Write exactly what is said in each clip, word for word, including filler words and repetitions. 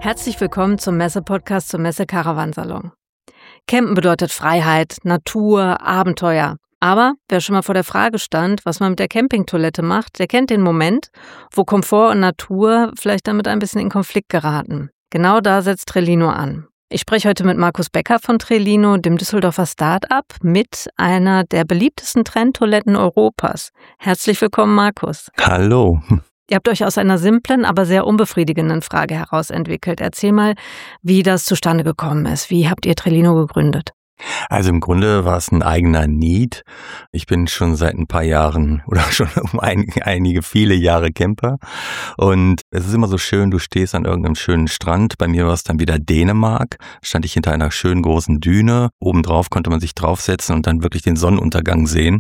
Herzlich willkommen zum Messe-Podcast zum Messe-Caravansalon. Campen bedeutet Freiheit, Natur, Abenteuer. Aber wer schon mal vor der Frage stand, was man mit der Campingtoilette macht, der kennt den Moment, wo Komfort und Natur vielleicht damit ein bisschen in Konflikt geraten. Genau da setzt Trellino an. Ich spreche heute mit Markus Becker von Trellino, dem Düsseldorfer Start-up, mit einer der beliebtesten Trenntoiletten Europas. Herzlich willkommen, Markus. Hallo. Ihr habt euch aus einer simplen, aber sehr unbefriedigenden Frage heraus entwickelt. Erzähl mal, wie das zustande gekommen ist. Wie habt ihr Trellino gegründet? Also im Grunde war es ein eigener Need. Ich bin schon seit ein paar Jahren oder schon um ein, einige, viele Jahre Camper. Und es ist immer so schön, du stehst an irgendeinem schönen Strand. Bei mir war es dann wieder Dänemark. Stand ich hinter einer schönen großen Düne. Obendrauf konnte man sich draufsetzen und dann wirklich den Sonnenuntergang sehen.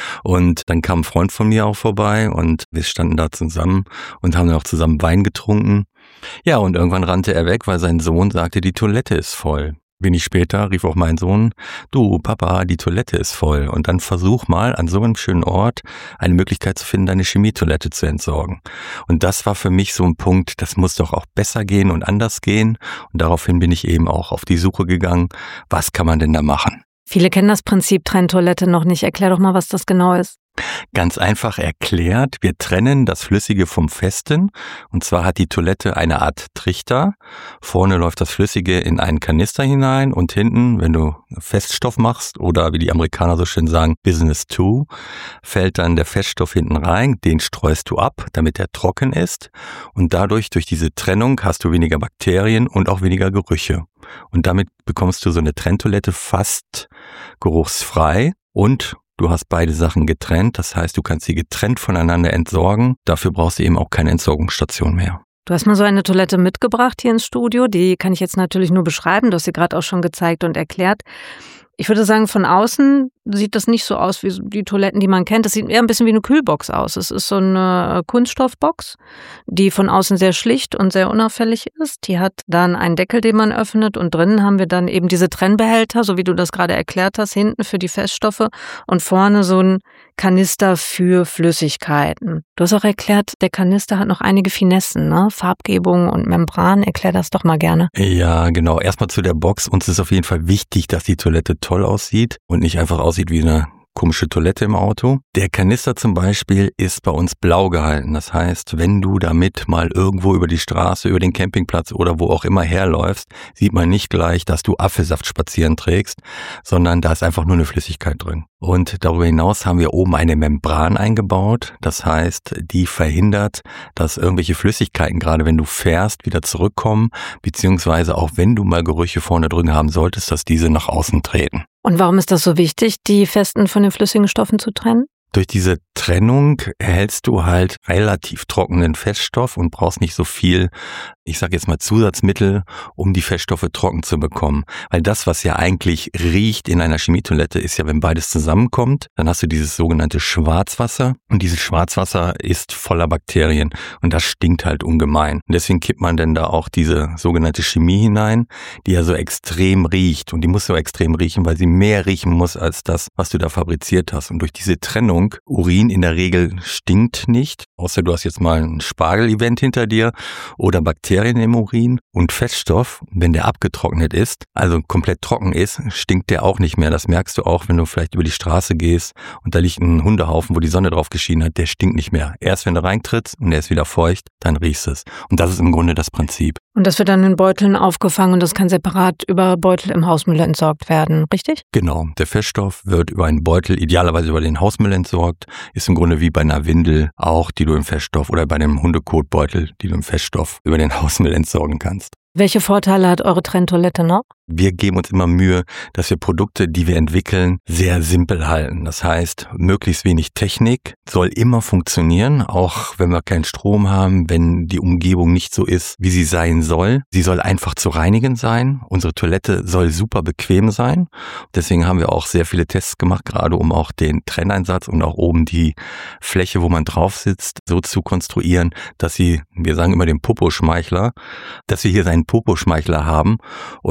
Und dann kam ein Freund von mir auch vorbei und wir standen da zusammen und haben dann auch zusammen Wein getrunken. Ja, und irgendwann rannte er weg, weil sein Sohn sagte, die Toilette ist voll. Wenig später rief auch mein Sohn, du Papa, die Toilette ist voll. Und dann versuch mal an so einem schönen Ort eine Möglichkeit zu finden, deine Chemietoilette zu entsorgen. Und das war für mich so ein Punkt, das muss doch auch besser gehen und anders gehen. Und daraufhin bin ich eben auch auf die Suche gegangen, was kann man denn da machen? Viele kennen das Prinzip Trenntoilette noch nicht. Erklär doch mal, was das genau ist. Ganz einfach erklärt, wir trennen das Flüssige vom Festen. Und zwar hat die Toilette eine Art Trichter. Vorne läuft das Flüssige in einen Kanister hinein und hinten, wenn du Feststoff machst oder wie die Amerikaner so schön sagen, Business two, fällt dann der Feststoff hinten rein. Den streust du ab, damit er trocken ist. Und dadurch, durch diese Trennung, hast du weniger Bakterien und auch weniger Gerüche. Und damit bekommst du so eine Trenntoilette fast geruchsfrei und du hast beide Sachen getrennt, das heißt, du kannst sie getrennt voneinander entsorgen. Dafür brauchst du eben auch keine Entsorgungsstation mehr. Du hast mal so eine Toilette mitgebracht hier ins Studio. Die kann ich jetzt natürlich nur beschreiben. Du hast sie gerade auch schon gezeigt und erklärt. Ich würde sagen, von außen sieht das nicht so aus wie die Toiletten, die man kennt. Das sieht eher ein bisschen wie eine Kühlbox aus. Es ist so eine Kunststoffbox, die von außen sehr schlicht und sehr unauffällig ist. Die hat dann einen Deckel, den man öffnet und drinnen haben wir dann eben diese Trennbehälter, so wie du das gerade erklärt hast, hinten für die Feststoffe und vorne so ein Kanister für Flüssigkeiten. Du hast auch erklärt, der Kanister hat noch einige Finessen, ne? Farbgebung und Membran. Erklär das doch mal gerne. Ja, genau. Erstmal zu der Box. Uns ist auf jeden Fall wichtig, dass die Toilette toll aussieht und nicht einfach aussieht wie eine komische Toilette im Auto. Der Kanister zum Beispiel ist bei uns blau gehalten. Das heißt, wenn du damit mal irgendwo über die Straße, über den Campingplatz oder wo auch immer herläufst, sieht man nicht gleich, dass du Apfelsaft spazieren trägst, sondern da ist einfach nur eine Flüssigkeit drin. Und darüber hinaus haben wir oben eine Membran eingebaut. Das heißt, die verhindert, dass irgendwelche Flüssigkeiten, gerade wenn du fährst, wieder zurückkommen, beziehungsweise auch wenn du mal Gerüche vorne drin haben solltest, dass diese nach außen treten. Und warum ist das so wichtig, die festen von den flüssigen Stoffen zu trennen? Durch diese Trennung erhältst du halt relativ trockenen Feststoff und brauchst nicht so viel, ich sage jetzt mal Zusatzmittel, um die Feststoffe trocken zu bekommen. Weil das, was ja eigentlich riecht in einer Chemietoilette, ist ja, wenn beides zusammenkommt, dann hast du dieses sogenannte Schwarzwasser und dieses Schwarzwasser ist voller Bakterien und das stinkt halt ungemein. Und deswegen kippt man dann da auch diese sogenannte Chemie hinein, die ja so extrem riecht und die muss so extrem riechen, weil sie mehr riechen muss als das, was du da fabriziert hast. Und durch diese Trennung, Urin in der Regel stinkt nicht, außer du hast jetzt mal ein Spargel-Event hinter dir oder Bakterien im Urin und Feststoff, wenn der abgetrocknet ist, also komplett trocken ist, stinkt der auch nicht mehr. Das merkst du auch, wenn du vielleicht über die Straße gehst und da liegt ein Hundehaufen, wo die Sonne drauf geschienen hat, der stinkt nicht mehr. Erst wenn du reintrittst und der ist wieder feucht, dann riechst es. Und das ist im Grunde das Prinzip. Und das wird dann in Beuteln aufgefangen und das kann separat über Beutel im Hausmüll entsorgt werden, richtig? Genau, der Feststoff wird über einen Beutel, idealerweise über den Hausmüll entsorgt, ist im Grunde wie bei einer Windel auch, die du im Feststoff oder bei einem Hundekotbeutel, die du im Feststoff über den Hausmüll entsorgen kannst. Welche Vorteile hat eure Trenntoilette noch? Wir geben uns immer Mühe, dass wir Produkte, die wir entwickeln, sehr simpel halten. Das heißt, möglichst wenig Technik soll immer funktionieren, auch wenn wir keinen Strom haben, wenn die Umgebung nicht so ist, wie sie sein soll. Sie soll einfach zu reinigen sein. Unsere Toilette soll super bequem sein. Deswegen haben wir auch sehr viele Tests gemacht, gerade um auch den Trenneinsatz und auch oben die Fläche, wo man drauf sitzt, so zu konstruieren, dass sie, wir sagen immer den Poposchmeichler, dass wir hier seinen Poposchmeichler haben und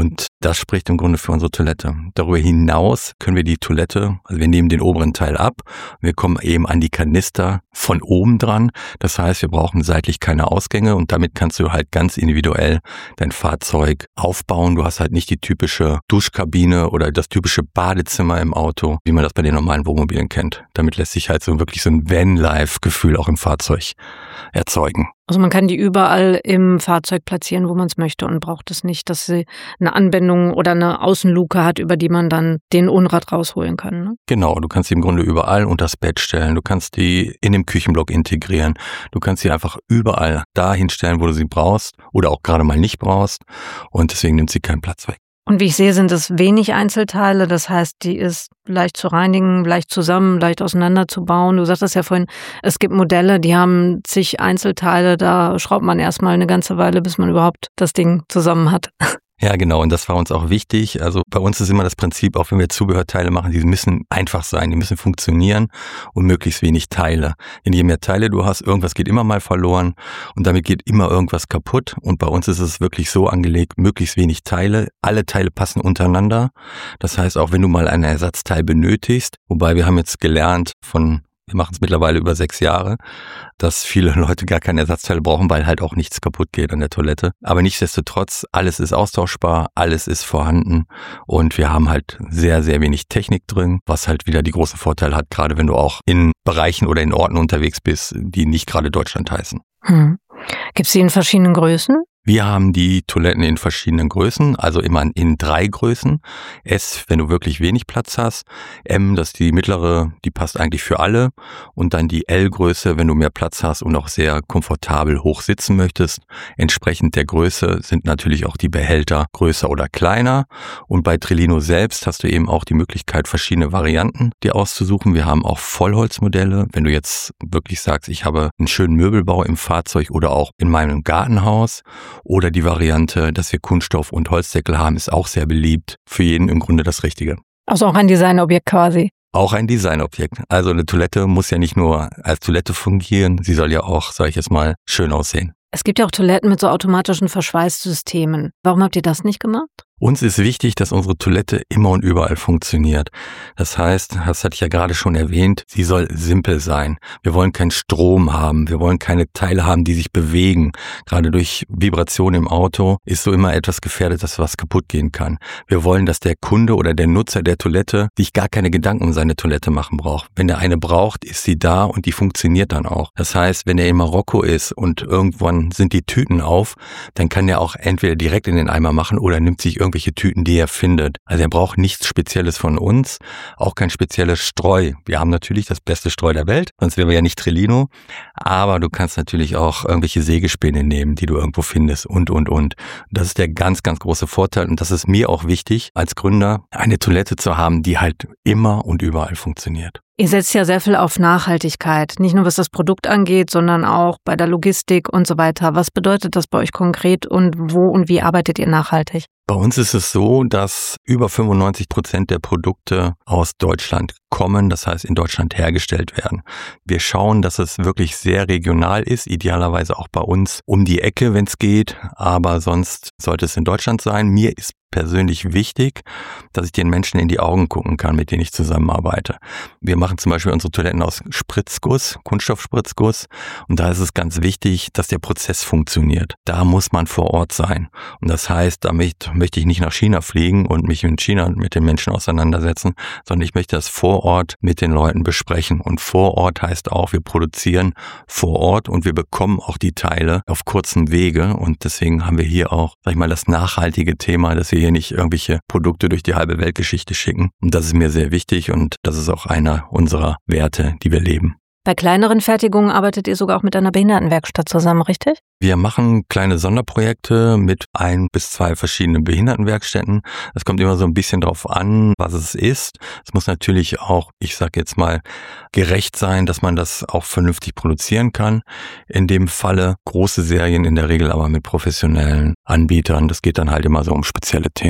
Das spricht im Grunde für unsere Toilette. Darüber hinaus können wir die Toilette, also wir nehmen den oberen Teil ab, wir kommen eben an die Kanister von oben dran. Das heißt, wir brauchen seitlich keine Ausgänge und damit kannst du halt ganz individuell dein Fahrzeug aufbauen. Du hast halt nicht die typische Duschkabine oder das typische Badezimmer im Auto, wie man das bei den normalen Wohnmobilen kennt. Damit lässt sich halt so wirklich so ein Van-Life-Gefühl auch im Fahrzeug erzeugen. Also man kann die überall im Fahrzeug platzieren, wo man es möchte und braucht es nicht, dass sie eine Anbindung oder eine Außenluke hat, über die man dann den Unrat rausholen kann. Ne? Genau, du kannst sie im Grunde überall unter das Bett stellen, du kannst die in dem Küchenblock integrieren, du kannst sie einfach überall dahin stellen, wo du sie brauchst oder auch gerade mal nicht brauchst und deswegen nimmt sie keinen Platz weg. Und wie ich sehe, sind es wenig Einzelteile. Das heißt, die ist leicht zu reinigen, leicht zusammen, leicht auseinanderzubauen. Du sagtest ja vorhin, es gibt Modelle, die haben zig Einzelteile. Da schraubt man erstmal eine ganze Weile, bis man überhaupt das Ding zusammen hat. Ja, genau. Und das war uns auch wichtig. Also bei uns ist immer das Prinzip, auch wenn wir Zubehörteile machen, die müssen einfach sein, die müssen funktionieren und möglichst wenig Teile. Denn je mehr Teile du hast, irgendwas geht immer mal verloren und damit geht immer irgendwas kaputt. Und bei uns ist es wirklich so angelegt, möglichst wenig Teile. Alle Teile passen untereinander. Das heißt, auch wenn du mal ein Ersatzteil benötigst, wobei wir haben jetzt gelernt von wir machen es mittlerweile über sechs Jahre, dass viele Leute gar keine Ersatzteile brauchen, weil halt auch nichts kaputt geht an der Toilette. Aber nichtsdestotrotz, alles ist austauschbar, alles ist vorhanden und wir haben halt sehr, sehr wenig Technik drin, was halt wieder die große Vorteile hat, gerade wenn du auch in Bereichen oder in Orten unterwegs bist, die nicht gerade Deutschland heißen. Hm. Gibt es die in verschiedenen Größen? Wir haben die Toiletten in verschiedenen Größen, also immer in drei Größen. S, wenn du wirklich wenig Platz hast. M, das ist die mittlere, die passt eigentlich für alle. Und dann die L-Größe, wenn du mehr Platz hast und auch sehr komfortabel hoch sitzen möchtest. Entsprechend der Größe sind natürlich auch die Behälter größer oder kleiner. Und bei Trillino selbst hast du eben auch die Möglichkeit, verschiedene Varianten dir auszusuchen. Wir haben auch Vollholzmodelle. Wenn du jetzt wirklich sagst, ich habe einen schönen Möbelbau im Fahrzeug oder auch in meinem Gartenhaus, oder die Variante, dass wir Kunststoff- und Holzdeckel haben, ist auch sehr beliebt. Für jeden im Grunde das Richtige. Also auch ein Designobjekt quasi. Auch ein Designobjekt. Also eine Toilette muss ja nicht nur als Toilette fungieren, sie soll ja auch, sage ich jetzt mal, schön aussehen. Es gibt ja auch Toiletten mit so automatischen Verschweißsystemen. Warum habt ihr das nicht gemacht? Uns ist wichtig, dass unsere Toilette immer und überall funktioniert. Das heißt, das hatte ich ja gerade schon erwähnt, sie soll simpel sein. Wir wollen keinen Strom haben, wir wollen keine Teile haben, die sich bewegen. Gerade durch Vibration im Auto ist so immer etwas gefährdet, dass was kaputt gehen kann. Wir wollen, dass der Kunde oder der Nutzer der Toilette sich gar keine Gedanken um seine Toilette machen braucht. Wenn er eine braucht, ist sie da und die funktioniert dann auch. Das heißt, wenn er in Marokko ist und irgendwann sind die Tüten auf, dann kann er auch entweder direkt in den Eimer machen oder nimmt sich irgendwelche Tüten, die er findet. Also er braucht nichts Spezielles von uns, auch kein spezielles Streu. Wir haben natürlich das beste Streu der Welt, sonst wären wir ja nicht Trillino, aber du kannst natürlich auch irgendwelche Sägespäne nehmen, die du irgendwo findest und, und, und. Das ist der ganz, ganz große Vorteil und das ist mir auch wichtig, als Gründer eine Toilette zu haben, die halt immer und überall funktioniert. Ihr setzt ja sehr viel auf Nachhaltigkeit, nicht nur was das Produkt angeht, sondern auch bei der Logistik und so weiter. Was bedeutet das bei euch konkret und wo und wie arbeitet ihr nachhaltig? Bei uns ist es so, dass über fünfundneunzig Prozent der Produkte aus Deutschland kommen, das heißt in Deutschland hergestellt werden. Wir schauen, dass es wirklich sehr regional ist, idealerweise auch bei uns um die Ecke, wenn es geht, aber sonst sollte es in Deutschland sein. Mir ist persönlich wichtig, dass ich den Menschen in die Augen gucken kann, mit denen ich zusammenarbeite. Wir machen zum Beispiel unsere Toiletten aus Spritzguss, Kunststoffspritzguss und da ist es ganz wichtig, dass der Prozess funktioniert. Da muss man vor Ort sein und das heißt, damit möchte ich nicht nach China fliegen und mich in China mit den Menschen auseinandersetzen, sondern ich möchte das vor Ort mit den Leuten besprechen und vor Ort heißt auch, wir produzieren vor Ort und wir bekommen auch die Teile auf kurzem Wege und deswegen haben wir hier auch, sag ich mal, das nachhaltige Thema, dass wir hier nicht irgendwelche Produkte durch die halbe Weltgeschichte schicken. Und das ist mir sehr wichtig und das ist auch einer unserer Werte, die wir leben. Bei kleineren Fertigungen arbeitet ihr sogar auch mit einer Behindertenwerkstatt zusammen, richtig? Wir machen kleine Sonderprojekte mit ein bis zwei verschiedenen Behindertenwerkstätten. Es kommt immer so ein bisschen drauf an, was es ist. Es muss natürlich auch, ich sage jetzt mal, gerecht sein, dass man das auch vernünftig produzieren kann. In dem Falle große Serien in der Regel aber mit professionellen Anbietern. Das geht dann halt immer so um spezielle Themen.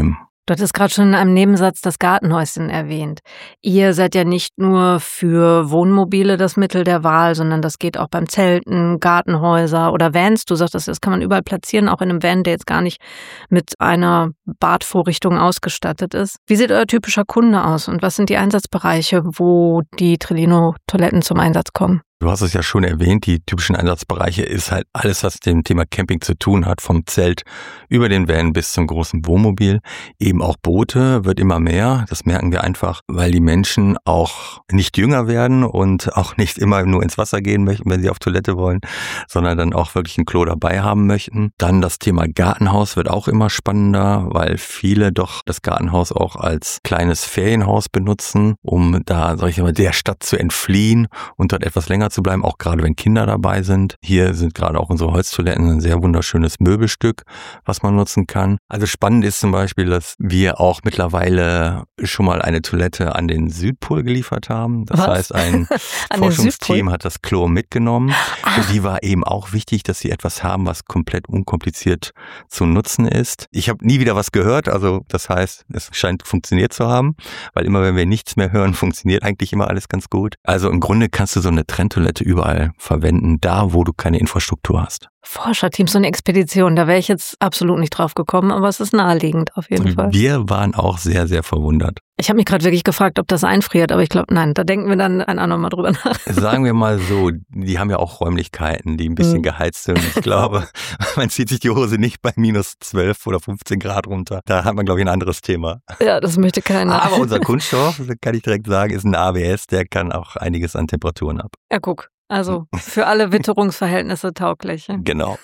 Du hattest gerade schon in einem Nebensatz das Gartenhäuschen erwähnt. Ihr seid ja nicht nur für Wohnmobile das Mittel der Wahl, sondern das geht auch beim Zelten, Gartenhäuser oder Vans. Du sagtest, das kann man überall platzieren, auch in einem Van, der jetzt gar nicht mit einer Badvorrichtung ausgestattet ist. Wie sieht euer typischer Kunde aus und was sind die Einsatzbereiche, wo die Trillino-Toiletten zum Einsatz kommen? Du hast es ja schon erwähnt, die typischen Einsatzbereiche ist halt alles, was mit dem Thema Camping zu tun hat, vom Zelt über den Van bis zum großen Wohnmobil. Eben auch Boote wird immer mehr, das merken wir einfach, weil die Menschen auch nicht jünger werden und auch nicht immer nur ins Wasser gehen möchten, wenn sie auf Toilette wollen, sondern dann auch wirklich ein Klo dabei haben möchten. Dann das Thema Gartenhaus wird auch immer spannender, weil viele doch das Gartenhaus auch als kleines Ferienhaus benutzen, um da, sag ich mal, der Stadt zu entfliehen und dort etwas länger zu bleiben, auch gerade wenn Kinder dabei sind. Hier sind gerade auch unsere Holztoiletten ein sehr wunderschönes Möbelstück, was man nutzen kann. Also spannend ist zum Beispiel, dass wir auch mittlerweile schon mal eine Toilette an den Südpol geliefert haben. Das was? heißt, ein Forschungsteam hat das Klo mitgenommen. Ah. Für die war eben auch wichtig, dass sie etwas haben, was komplett unkompliziert zu nutzen ist. Ich habe nie wieder was gehört, also das heißt, es scheint funktioniert zu haben, weil immer wenn wir nichts mehr hören, funktioniert eigentlich immer alles ganz gut. Also im Grunde kannst du so eine Trenntoilette überall verwenden, da wo du keine Infrastruktur hast. Forscherteam, so eine Expedition, da wäre ich jetzt absolut nicht drauf gekommen, aber es ist naheliegend auf jeden Fall. Wir waren auch sehr, sehr verwundert. Ich habe mich gerade wirklich gefragt, ob das einfriert, aber ich glaube, nein, da denken wir dann ein andermal drüber nach. Sagen wir mal so, die haben ja auch Räumlichkeiten, die ein bisschen mhm. geheizt sind. Ich glaube, man zieht sich die Hose nicht bei minus zwölf oder fünfzehn Grad runter. Da hat man, glaube ich, ein anderes Thema. Ja, das möchte keiner. Aber unser Kunststoff, kann ich direkt sagen, ist ein A B S, der kann auch einiges an Temperaturen ab. Ja, guck. Also für alle Witterungsverhältnisse tauglich. Genau.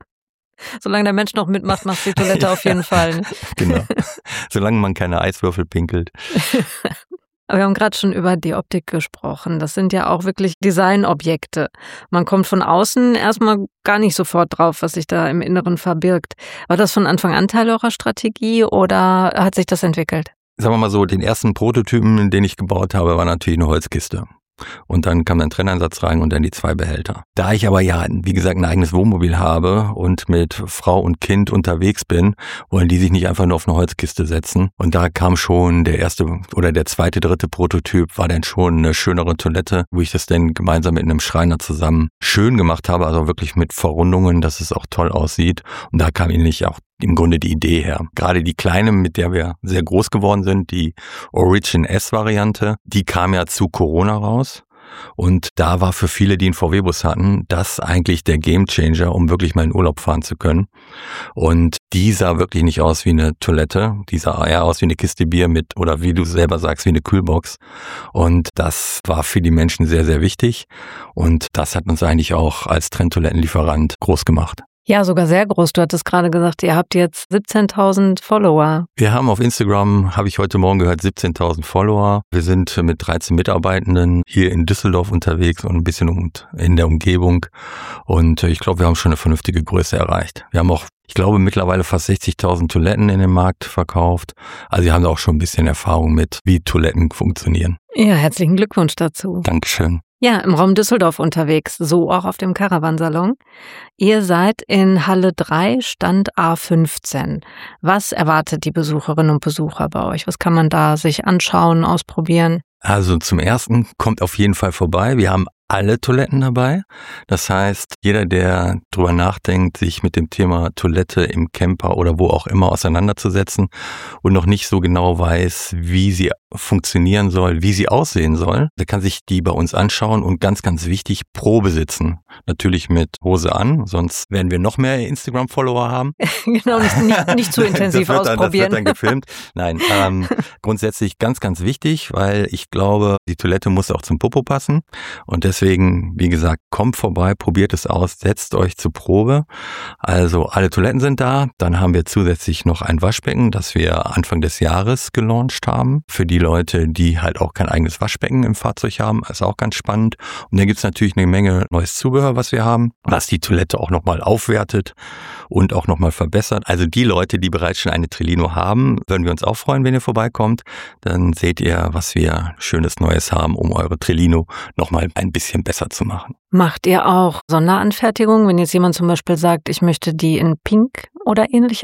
Solange der Mensch noch mitmacht, macht die Toilette ja, auf jeden Fall. Ne? Genau. Solange man keine Eiswürfel pinkelt. Aber wir haben gerade schon über die Optik gesprochen. Das sind ja auch wirklich Designobjekte. Man kommt von außen erstmal gar nicht sofort drauf, was sich da im Inneren verbirgt. War das von Anfang an Teil eurer Strategie oder hat sich das entwickelt? Sagen wir mal so, den ersten Prototypen, den ich gebaut habe, war natürlich eine Holzkiste. Und dann kam ein Trenneinsatz rein und dann die zwei Behälter. Da ich aber ja, wie gesagt, ein eigenes Wohnmobil habe und mit Frau und Kind unterwegs bin, wollen die sich nicht einfach nur auf eine Holzkiste setzen. Und da kam schon der erste oder der zweite, dritte Prototyp, war dann schon eine schönere Toilette, wo ich das dann gemeinsam mit einem Schreiner zusammen schön gemacht habe, also wirklich mit Verrundungen, dass es auch toll aussieht. Und da kam ähnlich auch im Grunde die Idee her. Gerade die kleine, mit der wir sehr groß geworden sind, die Origin S-Variante, die kam ja zu Corona raus. Und da war für viele, die einen V W-Bus hatten, das eigentlich der Gamechanger, um wirklich mal in Urlaub fahren zu können. Und die sah wirklich nicht aus wie eine Toilette, die sah eher aus wie eine Kiste Bier mit, oder wie du selber sagst, wie eine Kühlbox. Und das war für die Menschen sehr, sehr wichtig. Und das hat uns eigentlich auch als Trenntoilettenlieferant groß gemacht. Ja, sogar sehr groß. Du hattest gerade gesagt, ihr habt jetzt siebzehntausend Follower. Wir haben auf Instagram, habe ich heute Morgen gehört, siebzehntausend Follower. Wir sind mit dreizehn Mitarbeitenden hier in Düsseldorf unterwegs und ein bisschen in der Umgebung. Und ich glaube, wir haben schon eine vernünftige Größe erreicht. Wir haben auch, ich glaube, mittlerweile fast sechzigtausend Toiletten in den Markt verkauft. Also wir haben da auch schon ein bisschen Erfahrung mit, wie Toiletten funktionieren. Ja, herzlichen Glückwunsch dazu. Dankeschön. Ja, im Raum Düsseldorf unterwegs, so auch auf dem Caravansalon. Ihr seid in Halle drei, Stand A fünfzehn. Was erwartet die Besucherinnen und Besucher bei euch? Was kann man da sich anschauen, ausprobieren? Also zum Ersten, kommt auf jeden Fall vorbei. Wir haben alle Toiletten dabei. Das heißt, jeder, der drüber nachdenkt, sich mit dem Thema Toilette im Camper oder wo auch immer auseinanderzusetzen und noch nicht so genau weiß, wie sie funktionieren soll, wie sie aussehen soll, der kann sich die bei uns anschauen und ganz, ganz wichtig, Probe sitzen. Natürlich mit Hose an, sonst werden wir noch mehr Instagram-Follower haben. Genau, nicht, nicht, nicht zu intensiv das dann, ausprobieren. Das wird dann gefilmt. Nein, ähm, grundsätzlich ganz, ganz wichtig, weil ich glaube, die Toilette muss auch zum Popo passen und deswegen, wie gesagt, kommt vorbei, probiert es aus, setzt euch zur Probe. Also alle Toiletten sind da, dann haben wir zusätzlich noch ein Waschbecken, das wir Anfang des Jahres gelauncht haben. Für die Leute, die halt auch kein eigenes Waschbecken im Fahrzeug haben, ist auch ganz spannend. Und dann gibt's natürlich eine Menge neues Zubehör, was wir haben, was die Toilette auch nochmal aufwertet und auch nochmal verbessert. Also die Leute, die bereits schon eine Trillino haben, würden wir uns auch freuen, wenn ihr vorbeikommt. Dann seht ihr, was wir Schönes Neues haben, um eure Trillino nochmal ein bisschen besser zu machen. Macht ihr auch Sonderanfertigungen, wenn jetzt jemand zum Beispiel sagt, ich möchte die in Pink oder ähnliches?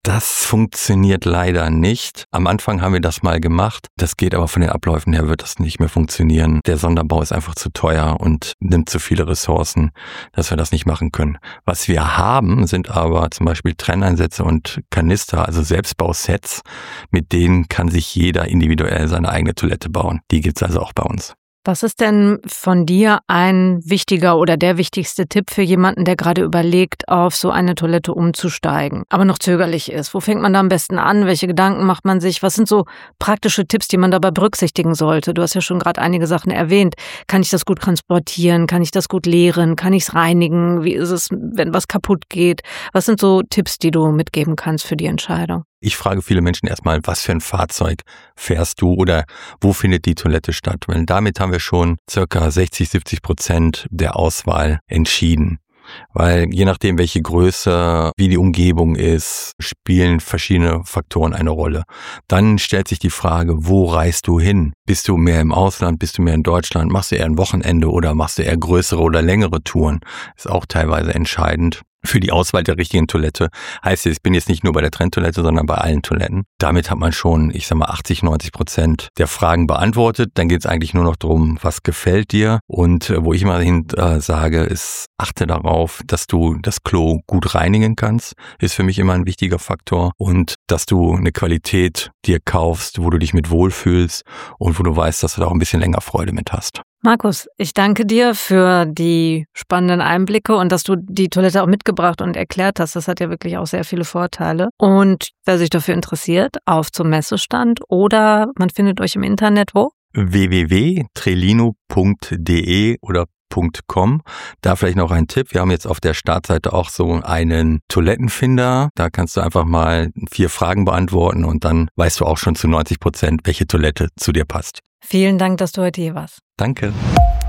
Das funktioniert leider nicht. Am Anfang haben wir das mal gemacht. Das geht aber von den Abläufen her, wird das nicht mehr funktionieren. Der Sonderbau ist einfach zu teuer und nimmt zu viele Ressourcen, dass wir das nicht machen können. Was wir haben, sind aber zum Beispiel Trenneinsätze und Kanister, also Selbstbausets. Mit denen kann sich jeder individuell seine eigene Toilette bauen. Die gibt's also auch bei uns. Was ist denn von dir ein wichtiger oder der wichtigste Tipp für jemanden, der gerade überlegt, auf so eine Toilette umzusteigen, aber noch zögerlich ist? Wo fängt man da am besten an? Welche Gedanken macht man sich? Was sind so praktische Tipps, die man dabei berücksichtigen sollte? Du hast ja schon gerade einige Sachen erwähnt. Kann ich das gut transportieren? Kann ich das gut leeren? Kann ich es reinigen? Wie ist es, wenn was kaputt geht? Was sind so Tipps, die du mitgeben kannst für die Entscheidung? Ich frage viele Menschen erstmal, was für ein Fahrzeug fährst du oder wo findet die Toilette statt? Weil damit haben wir schon circa sechzig, siebzig Prozent der Auswahl entschieden. Weil je nachdem, welche Größe, wie die Umgebung ist, spielen verschiedene Faktoren eine Rolle. Dann stellt sich die Frage, wo reist du hin? Bist du mehr im Ausland, bist du mehr in Deutschland? Machst du eher ein Wochenende oder machst du eher größere oder längere Touren? Ist auch teilweise entscheidend. Für die Auswahl der richtigen Toilette heißt es, ich bin jetzt nicht nur bei der Trenntoilette, sondern bei allen Toiletten. Damit hat man schon, ich sag mal, achtzig, neunzig Prozent der Fragen beantwortet. Dann geht es eigentlich nur noch darum, was gefällt dir. Und äh, wo ich immer hin äh, sage, ist, achte darauf, dass du das Klo gut reinigen kannst. Ist für mich immer ein wichtiger Faktor. Und dass du eine Qualität dir kaufst, wo du dich mit wohlfühlst und wo du weißt, dass du da auch ein bisschen länger Freude mit hast. Markus, ich danke dir für die spannenden Einblicke und dass du die Toilette auch mitgebracht und erklärt hast. Das hat ja wirklich auch sehr viele Vorteile. Und wer sich dafür interessiert, auf zum Messestand oder man findet euch im Internet wo? w w w punkt trelino punkt d e oder .com. Da vielleicht noch ein Tipp. Wir haben jetzt auf der Startseite auch so einen Toilettenfinder. Da kannst du einfach mal vier Fragen beantworten und dann weißt du auch schon zu neunzig Prozent, welche Toilette zu dir passt. Vielen Dank, dass du heute hier warst. Danke.